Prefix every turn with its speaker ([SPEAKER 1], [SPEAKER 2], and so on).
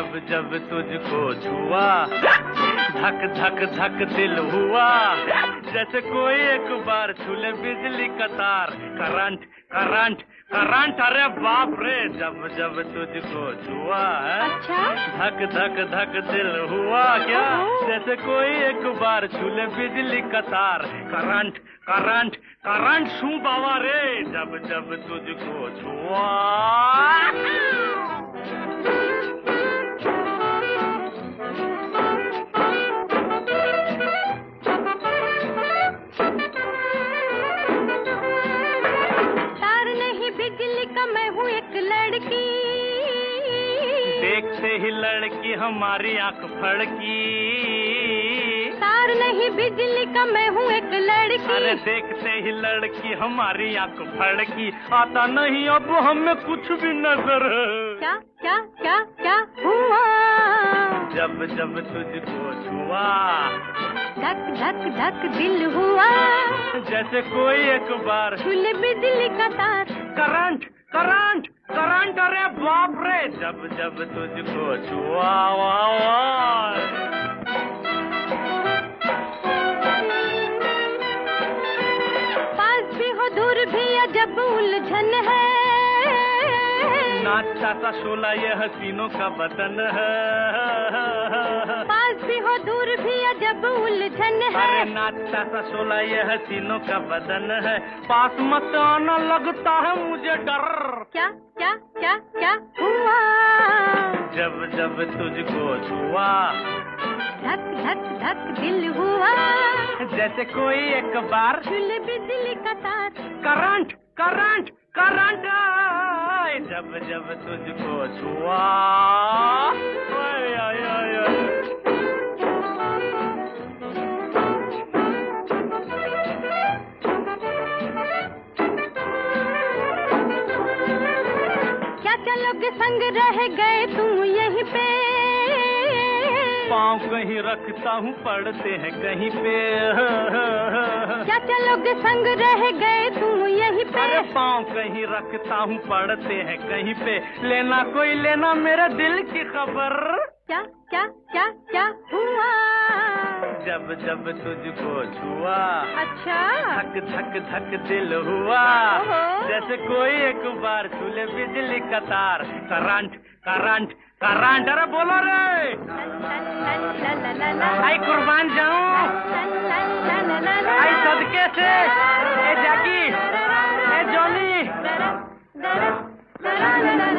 [SPEAKER 1] जब जब तुझको छुआ धक धक धक दिल हुआ जैसे कोई एक बार छूले बिजली का तार। करंट करंट करंट, अरे बाप रे, जब जब तुझको छुआ है
[SPEAKER 2] अच्छा?
[SPEAKER 1] धक धक धक दिल हुआ क्या जैसे कोई एक बार छूले बिजली का तार। करंट करंट करंट शू बाबा रे, जब जब तुझको छुआ। देखते ही लड़की हमारी आंख फड़की।
[SPEAKER 2] तार नहीं बिजली का मैं हूँ एक लड़की।
[SPEAKER 1] अरे देखते ही लड़की हमारी आंख फड़की। आता नहीं अब हमें कुछ भी नजर।
[SPEAKER 2] क्या क्या क्या क्या हुआ
[SPEAKER 1] जब जब तुझको छुआ
[SPEAKER 2] धक धक धक दिल हुआ
[SPEAKER 1] जैसे कोई एक बार
[SPEAKER 2] छूले बिजली का तार।
[SPEAKER 1] करंट करंट करंट, अरे बाप रे, जब जब तुझको छुआ।
[SPEAKER 2] पास भी हो दूर भी अजब उलझन है।
[SPEAKER 1] नाचा सा शोला ये हसीनों का बदन है।
[SPEAKER 2] पास भी हो दूर भी अजब उलझन है।
[SPEAKER 1] अरे नाचा सा शोला ये हसीनों का बदन है। पास मत आना लगता है मुझे डर।
[SPEAKER 2] क्या क्या क्या क्या हुआ
[SPEAKER 1] जब जब तुझको छुआ
[SPEAKER 2] धक धक धक दिल हुआ
[SPEAKER 1] जैसे कोई एक बार
[SPEAKER 2] छूले बिजली का तार।
[SPEAKER 1] करंट करंट करंट, जब जब तुझको छुआ। ओए ओए ओए ओए।
[SPEAKER 2] संग रह गए तुम यहीं पे।
[SPEAKER 1] पाँव कहीं रखता हूँ पड़ते हैं कहीं पे।
[SPEAKER 2] क्या चलोगे संग रह गए तुम यहीं पे।
[SPEAKER 1] अरे पाँव कहीं रखता हूँ पड़ते हैं कहीं पे। लेना कोई लेना मेरे दिल की खबर।
[SPEAKER 2] क्या क्या क्या क्या हुआ
[SPEAKER 1] जब जब तुझको छुआ।
[SPEAKER 2] अच्छा?
[SPEAKER 1] धक धक धक दिल हुआ जैसे कोई एक बार छूले बिजली का तार। करंट करंट करंट, अरे बोलो रे। आई कुर्बान जाऊं आई सदके से। ए जैकी, ए जॉनी।